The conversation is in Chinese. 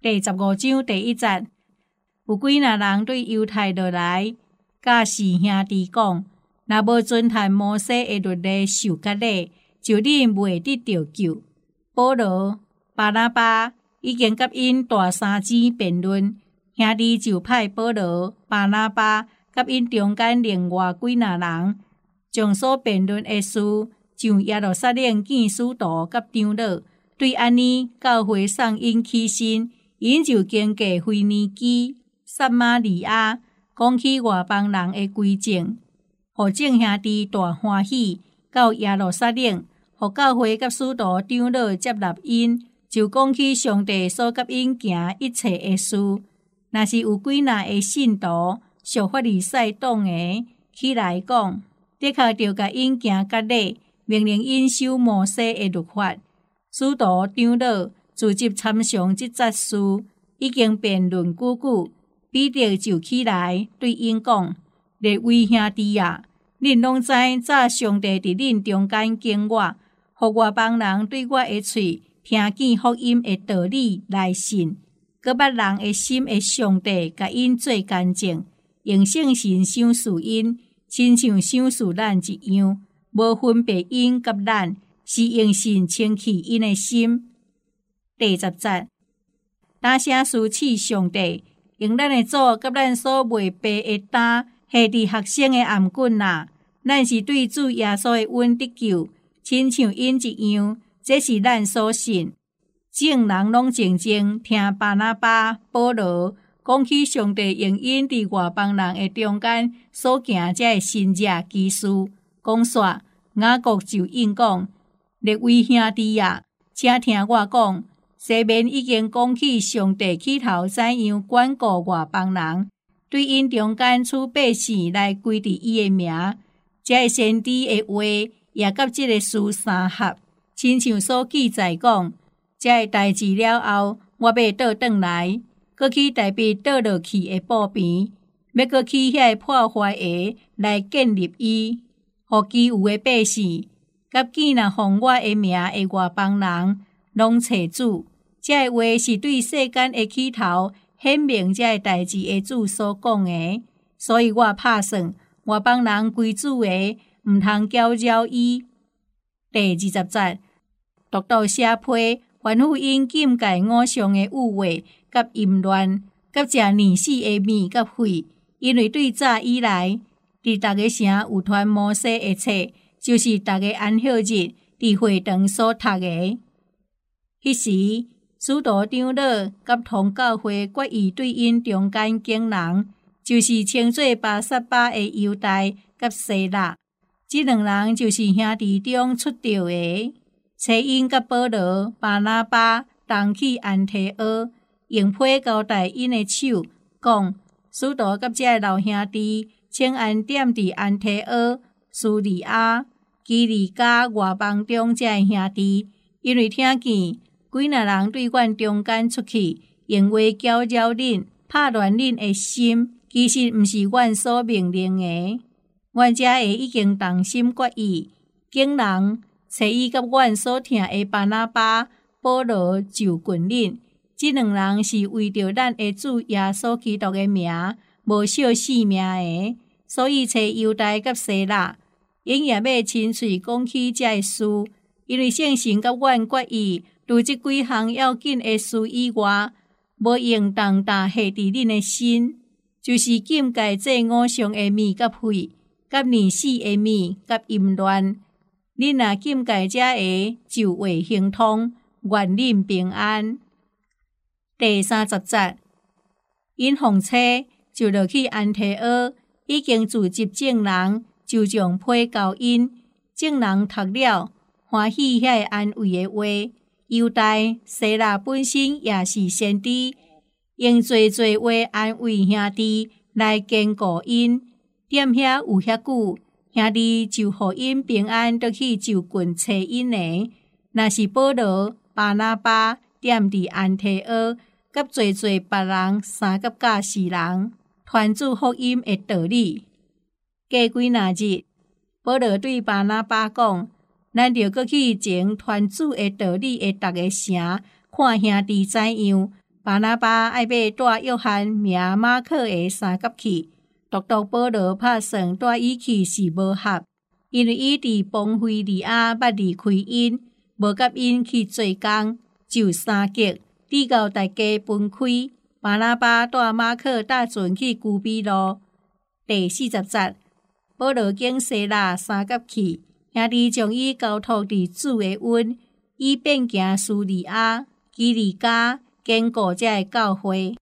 第15章第1節，有幾若人對猶太落來，甲是兄弟講，若無遵行摩西的律例受割禮，就恁袂得到救。保羅、巴拿巴已經甲因大三子辯論，兄弟就派保羅、巴拿巴甲因中間另外幾若人，將所辯論的事，上耶路撒冷見使徒甲長老，對安尼教會送因起身，因就經過腓尼基、撒瑪利亞，講起外邦人的歸正，互眾兄弟大歡喜。到耶路撒冷，互教會甲使徒長老接納因，就講起上帝所甲因行一切的事。若是有幾若的信徒，屬法利賽黨的起來講，的確着甲因行割禮，命令因守摩西的律法。使徒長老自接參詳即節事，已經辯論久久。彼得就起來對因講：列位兄弟啊，恁攏知早上帝佇恁中間經我，互外邦人對我的喙聽見福音的道理來信，閣捌人的心的上帝甲因做見證，用聖神賞賜因，親像賞賜咱一樣，無分別因甲咱，是用神清氣因的心。第10節，打聲書試上帝，用咱的主甲咱所未背的擔，下佇學生的頷頸啊，咱是對主耶穌的恩得救，親像因一樣，這是咱所信。眾人攏靜靜聽巴拿巴、保羅講起上帝用因佇外邦人的中間所行這個神蹟奇事。講煞，雅各就應講：列位兄弟啊，請聽我講。西面已經講起上帝起頭怎樣管顧外邦人，對因中間儲百姓來歸佇伊的名，這個先知的話也甲這個事相合，親像所記載講，這個代志了後，我要倒轉來，閣去台北倒落去的布邊，要閣去遐破壞的來建立伊，互其餘的百姓，甲見若奉我的名的外邦人，攏找主。這個話是對世間的起頭顯明這個代志的主所講的，所以我打算外邦人歸主的，毋通攪擾伊。第20節，獨到寫批，吩咐因禁戒偶像的污穢，甲淫亂，甲食年死的物甲血，因為對早以來，佇逐個城有傳摩西的冊，就是逐個安息日佇會堂所讀的。迄時，使徒長老甲同教會決意對因中間經人，就是稱作巴撒巴的猶大甲西拉，這兩人就是兄弟中出道的。找因甲保羅、巴拿巴同去安提阿，用批交代因的手，講使徒甲這老兄弟請安點佇安提阿、蘇利亞、基利家外邦中這兄弟，因為聽見幾若人對阮中間出去，用話攪擾恁，拍亂恁的心，其實毋是阮所命令的。阮這會已經動心決意，經人找伊甲阮所聽的巴拿巴、保羅就近恁。這兩人是為着咱的主耶穌基督的名，無惜性命的，所以找猶大甲西拉，因也要親嘴講起這個事，因為聖神甲阮決意。除這幾項要緊的事以外，無用重擔下佇恁的心，就是禁戒這偶像的物甲血，甲年死的物甲淫亂。恁若禁戒這個，就會行通，願恁平安。第30節，因奉冊就落去安提阿，已經自接眾人，就將批交因，眾人讀了，歡喜遐安慰的話。猶大、西拉本身也是先知，用濟濟話安慰兄弟，來堅固因。踮遐有遐久，兄弟就互因平安得去就近找因的。若是保羅、巴拿巴踮佇安提阿，甲濟濟別人3甲4人，傳主福音的道理。過幾若日，保羅對巴拿巴講。咱著閣去前傳主的道理的逐個城，看兄弟怎樣， 巴拿巴爱要带约翰名马可的三角去，独独保罗拍算带伊去是无合，因为伊伫崩费利亚捌离开因，无甲因去做工，就三脚抵到大家分开。巴拿巴带马可搭船去居比路。第40节，保罗经西拉三角去，兄弟将伊交托伫主的恩，以便行叙利亚、基利家，坚固这个教会。